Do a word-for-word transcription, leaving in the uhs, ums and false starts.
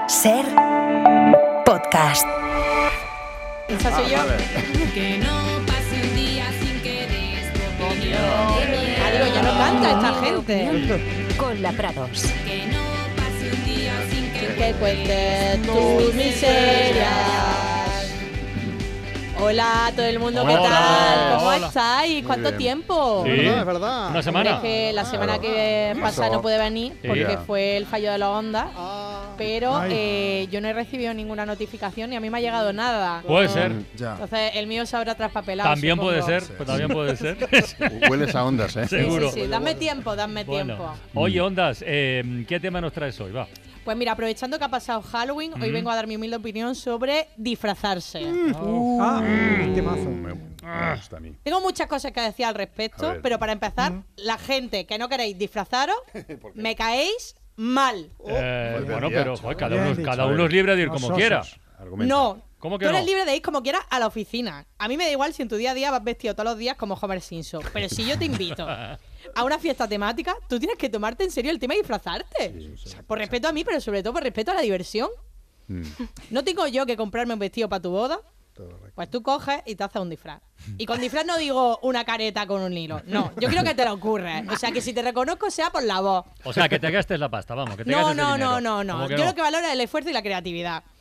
Ser podcast. Esa soy Ah, yo. vale. Que no pase un día sin que des tu opinión. Ah, digo, ya no canta esta gente. Con la Prados. Que no pase un día sin que Que cuentes tus miserias. Hola a todo el mundo, ¿qué Hola, tal? ¿Cómo hola. estáis? ¿Cuánto bien. tiempo? Sí. Es verdad, es verdad. Una semana. Es que la semana que Eso. pasa no puede venir porque Ya. fue el fallo de la onda. Ah, Pero ay. eh, yo no he recibido ninguna notificación ni a mí me ha llegado nada. Puede ser. Ya. Entonces el mío se habrá traspapelado. También puede supongo. ser. Pues también puede ser. Hueles a ondas, ¿eh? Sí, Seguro. sí, sí. Dame tiempo, dame Bueno. tiempo. Oye, Ondas, eh, ¿qué tema nos traes hoy? Va. Pues mira, aprovechando que ha pasado Halloween, hoy Mm. vengo a dar mi humilde opinión sobre disfrazarse. Ah, temazo. Me, me gusta a mí. Tengo muchas cosas que decir al A respecto, ver. pero para empezar, la gente que no queréis disfrazaros, me caéis mal. Eh, Pues bueno, bien pero dicho. joder, cada Bien uno, dicho. cada A ver. uno es libre de ir como Los quiera. osos. Argumenta. No. ¿Cómo que Tú eres no? libre de ir como quieras a la oficina. A mí me da igual si en tu día a día vas vestido todos los días como Homer Simpson. Pero si yo te invito a una fiesta temática, tú tienes que tomarte en serio el tema de disfrazarte. Por respeto a mí, pero sobre todo por respeto a la diversión. Mm, No tengo yo que comprarme un vestido para tu boda. todo correcto. Pues tú coges y te haces un disfraz. Y con disfraz no digo una careta con un hilo. No, yo quiero que te lo ocurra. O sea, que si te reconozco sea por la voz. O sea, que te gastes la pasta, vamos. Que te No, gastes el no, dinero. no, no, no. ¿Cómo que Yo lo que valoro es el esfuerzo y la creatividad.